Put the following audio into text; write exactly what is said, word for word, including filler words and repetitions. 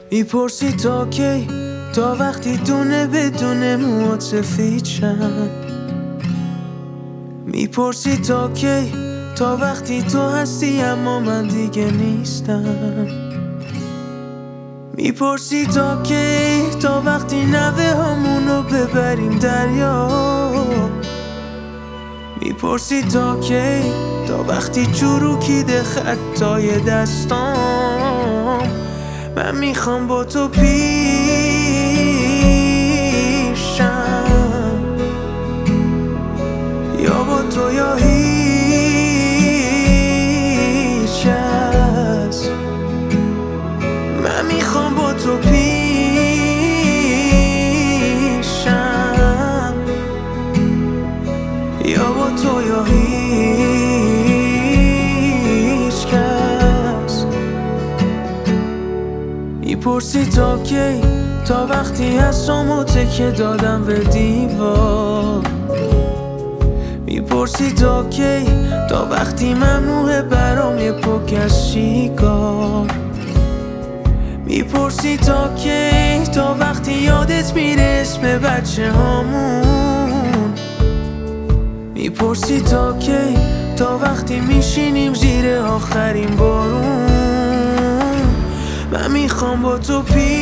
میپرسی تا کی، تا وقتی دونه بدون موات سفید شم. میپرسی تا کی، تا وقتی تو هستی اما من دیگه نیستم. میپرسی تا کی، تا وقتی نوه همونو ببریم دریا. میپرسی تا کی، تا وقتی چروکیده خطای دستام. من میخوام با تو پیشم، یا با تو یا هیچ کس. من میخوام با تو پیشم، یا با تو یا هیچ کس. میپرسی تا کی، تا وقتی حسامو تکه دادم به دیوار. میپرسی تا کی، تا وقتی ممنوعه برام یه پک از سیگار. میپرسی تا کی، تا وقتی یادت میره اسم بچه هامون. میپرسی تا کی، تا وقتی میشینیم زیر آخرین بارون. من میخوام با تو پی